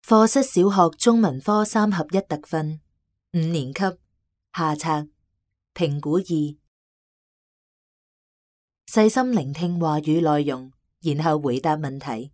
課室小學中文科3合1特訓5年級下冊評估2，細心聆聽話語內容，然後回答問題。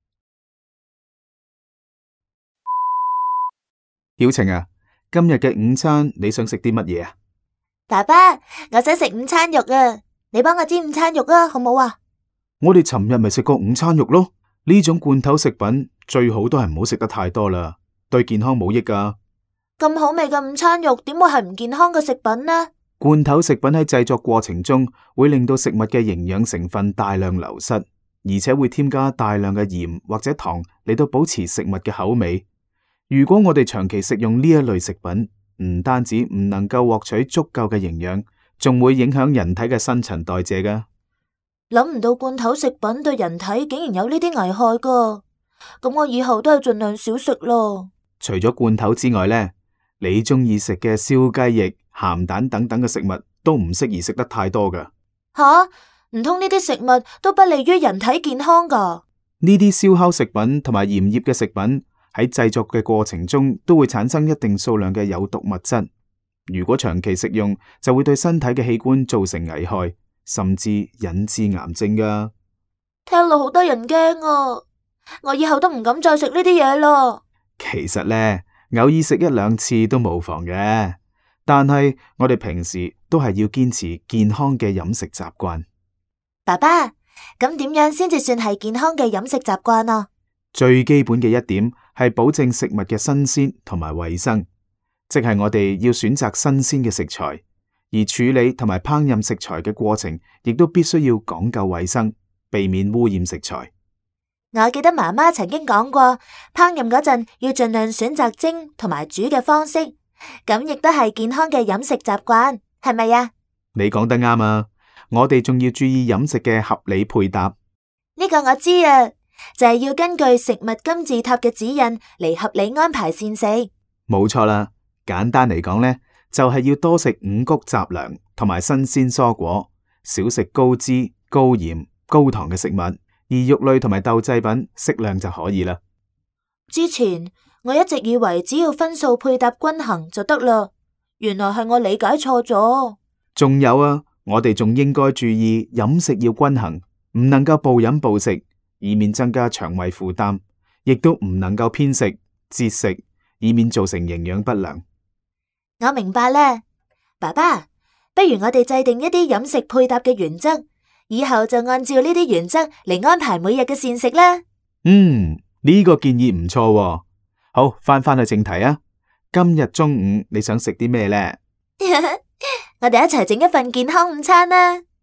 曉晴啊，今日嘅午餐你想食啲乜嘢啊？ 爸爸，我想食午餐肉啊，你幫我煎午餐肉啊，好唔好啊？ 我哋尋日咪食過午餐肉咯，呢種罐頭食品最好都係唔好食得太多啦，對健康冇益噶。 咁好味嘅午餐肉點會係唔健康嘅食品呢？ 罐頭食品喺製作過程中會令到食物嘅營養成分大量流失，而且會添加大量嘅鹽或者糖嚟到保持食物嘅口味。如果我哋長期食用呢一類食品，唔單止唔能夠獲取足夠嘅營養，仲會影響人體嘅新陳代謝噶。 諗唔到罐頭食品對人體竟然有呢啲危害噶，咁我以後都係盡量少食咯。 除咗罐頭之外呢，你中意食嘅燒雞翼、鹹蛋等等嘅食物都唔適宜食得太多噶。 吓，唔通呢啲食物都不利於人體健康噶？ 呢啲燒烤食品同埋鹽醃嘅食品喺製作嘅過程中都會產生一定數量嘅有毒物質，如果長期食用，就會對身體嘅器官造成危害，甚至引致癌症噶。 聽落好得人驚啊！我以後都唔敢再食呢啲嘢咯。 其實呢，偶爾食1-2次都冇妨嘅，但係我哋平時都係要堅持健康嘅飲食習慣。 爸爸，咁點樣先至算係健康嘅飲食習慣啊？ 最基本嘅一點係保證食物嘅新鮮同埋衛生，即係我哋要選擇新鮮嘅食材，而處理同埋烹飪食材嘅過程亦都必須要講究衛生，避免污染食材。 我記得媽媽曾經講過，烹飪嗰陣要盡量選擇蒸同埋煮嘅方式，咁亦都係健康嘅飲食習慣，係咪啊？ 你講得啱啊！我哋仲要注意飲食嘅合理配搭。 呢個我知啊，就係要根據食物金字塔嘅指引嚟合理安排膳食。 冇錯啦，簡單嚟講呢，就係要多食五穀雜糧同埋新鮮蔬果，少食高脂、高鹽、高糖嘅食物，而肉類同埋豆製品適量就可以啦。 之前我一直以為只要分數配搭均衡就得啦，原來係我理解錯咗。 仲有啊，我哋仲應該注意飲食要均衡，唔能夠暴飲暴食，以免增加腸胃負擔，亦都唔能夠偏食、節食，以免造成營養不良。 我明白啦，爸爸，不如我哋制定一啲飲食配搭嘅原則，以後就按照呢啲原則嚟安排每日嘅膳食啦。 呢個建議唔錯喎。好，翻去正題啊。今日中午你想食啲咩呢？ 我哋一齊整一份健康午餐啦。